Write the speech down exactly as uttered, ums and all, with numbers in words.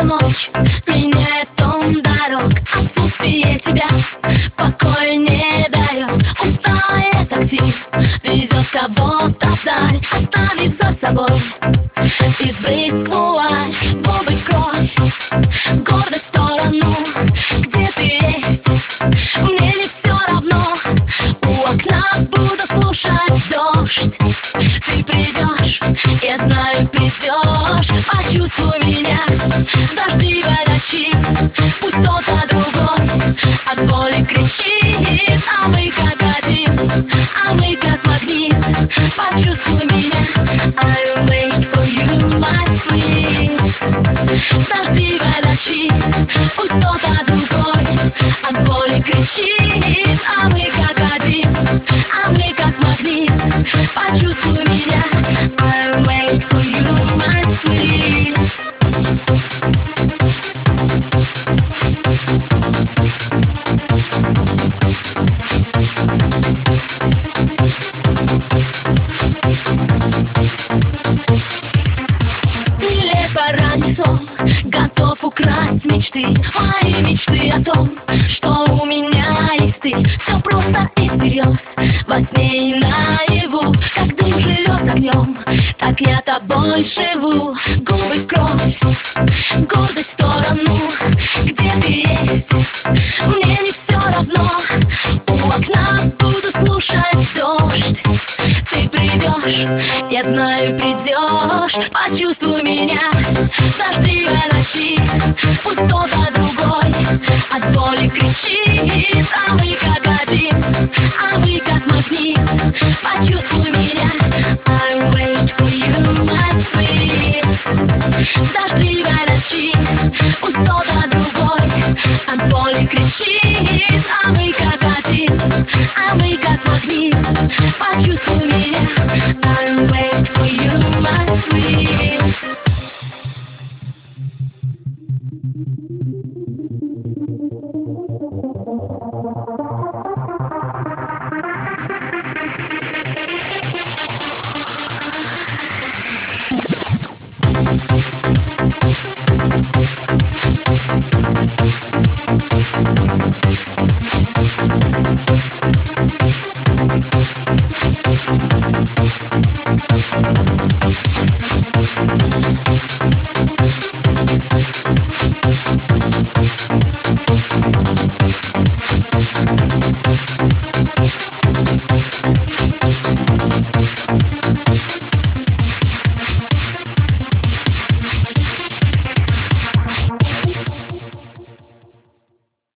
эта ночь меняет тон дорог. Отсутствие тебя покоя не дает. Усталое такси везет кого-то вдаль, оставив за собой избрызг вуаль. Губы кровь, гордость в сторону, где ты есть, мне не все равно. У окна буду слушать дождь. Ты придешь, я знаю, придешь. Почувствуй меня в дождливой ночи. Пусть кто-то другой от боли кричит, а мы как один, а мы как магнит. Почувствуй меня, I'll wait for you, my sweet. В дождливой ночи пусть кто-то другой от боли кричит, а мы как один, а мы как магнит. Почувствуй меня, I'll wait for you, my sweet. Ранний сон готов украсть мечты, мои мечты о том, что у меня есть ты. Все просто и всерьез, во сне и наяву. Как дым живет огнем, так я тобой живу. Губы кровь, гордость в сторону, где ты есть, мне не все равно. У окна буду слушать дождь. Ты придешь, я знаю, придешь. Почувствуй меня в дождливой ночи. Пусть кто-то другой от боли кричит, а мы как один, а мы как магнит. Почувствуй меня, I'll wait for you, my sweet. В дождливой ночи пусть кто-то другой от боли кричит, а мы как один, а мы как магнит. Почувствуй меня, I'll wait for you, my sweet.